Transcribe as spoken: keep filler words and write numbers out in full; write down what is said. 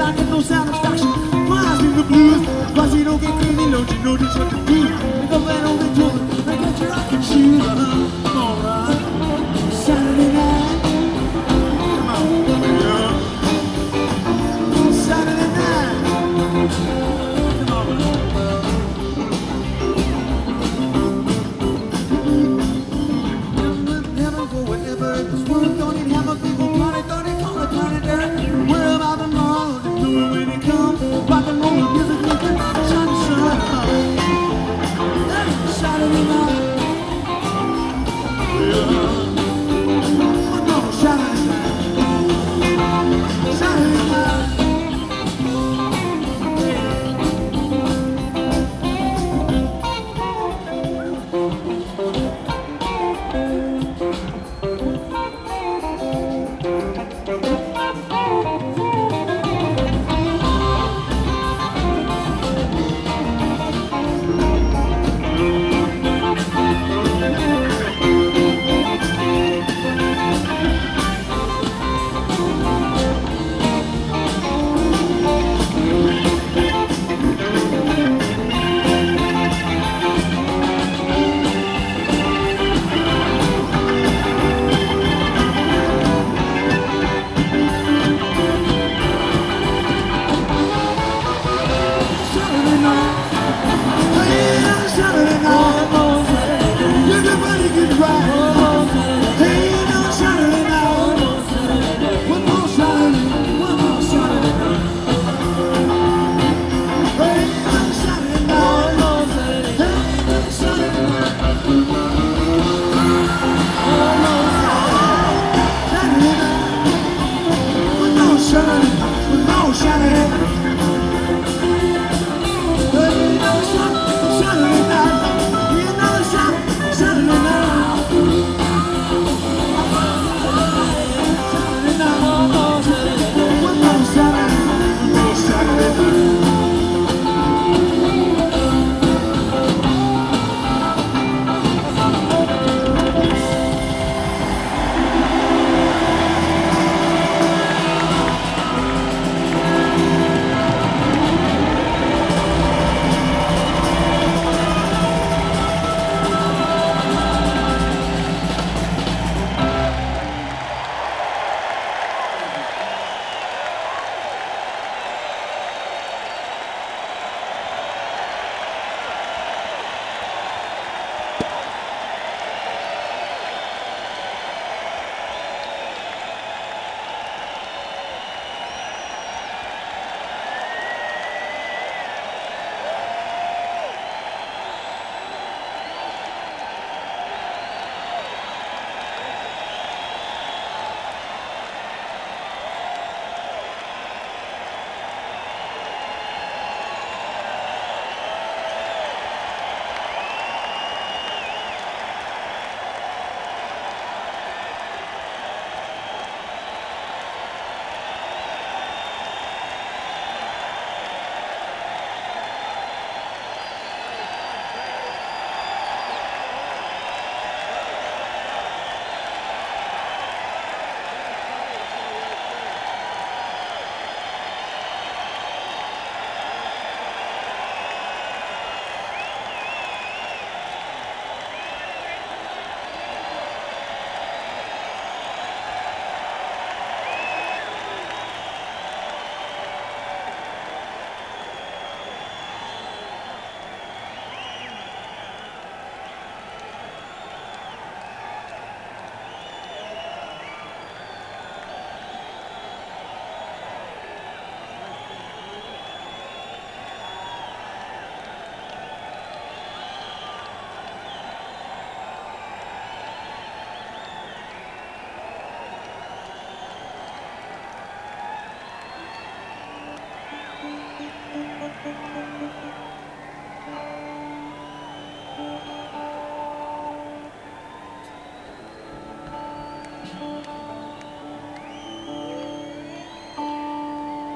I get no satisfaction. My eyes in the blues. Plus you don't get crazy, don't you know just what to do? Pick up that old toy, and get your rocking shoes. Uh-huh. Alright. Saturday night. Come on, yeah. Saturday night. Come on. Never go wherever this world don't need hammer people planet, don't need call it planet Earth. Where about tomorrow? Just do it when it comes. Rock and roll music, music, sun, sun. Hey, Saturday night. Yeah. Oh, no, Saturday night. Saturday night.